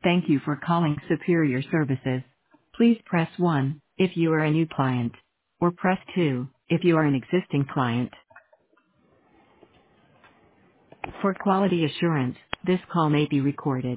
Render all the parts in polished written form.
Thank you for calling Superior Services. Please press 1 if you are a new client, or press 2 if you are an existing client. For quality assurance, this call may be recorded.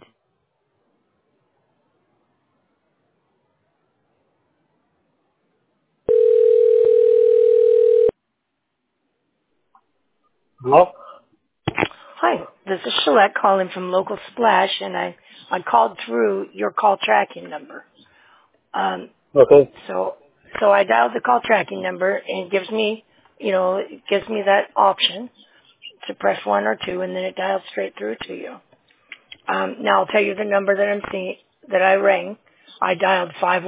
Hello? Hi, this is Shalette calling from Local Splash, and I called through your call tracking number. Um, Okay. so I dialed the call tracking number, and it gives me that option to press 1 or 2, and then it dials straight through to you. Now I'll tell you the number that I rang. I dialed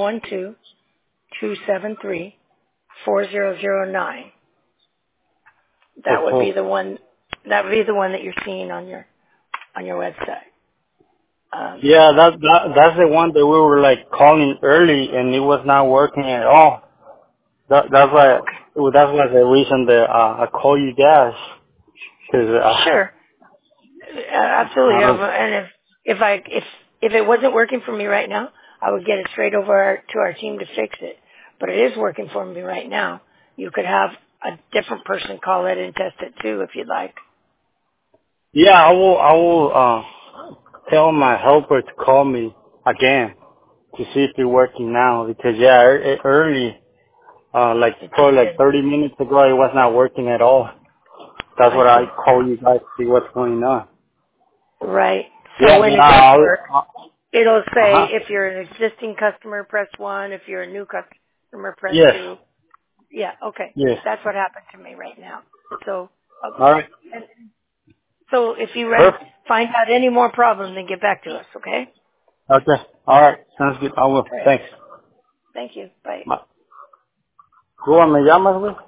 512-273-4009. That would be Okay. the one. That would be the one that you're seeing on your website. Yeah, that's the one that we were like calling early and it was not working at all. That's why Okay. that's why the reason that I call you guys because Sure. Absolutely. uh, And if it wasn't working for me right now, I would get it straight over to our team to fix it. But it is working for me right now. You could have a different person call it and test it too if you'd like. yeah, I will tell my helper to call me again to see if it's working now because yeah, early like It just probably like did. 30 minutes ago it was not working at all. That's I what I see. call you guys to see what's going on. Right. So Yeah, when but it does work, uh it'll say huh. if you're an existing customer, press 1. If you're a new customer, press Yes. 2. Yeah, okay. Yes. That's what happened to me right now. So, All right. and so if you Perfect. find out any more problems, then get back to us, okay? Okay. All right. Sounds good. I will. All right. Thanks. Thank you. Bye. Bye. ¿Cómo me llamas, güey?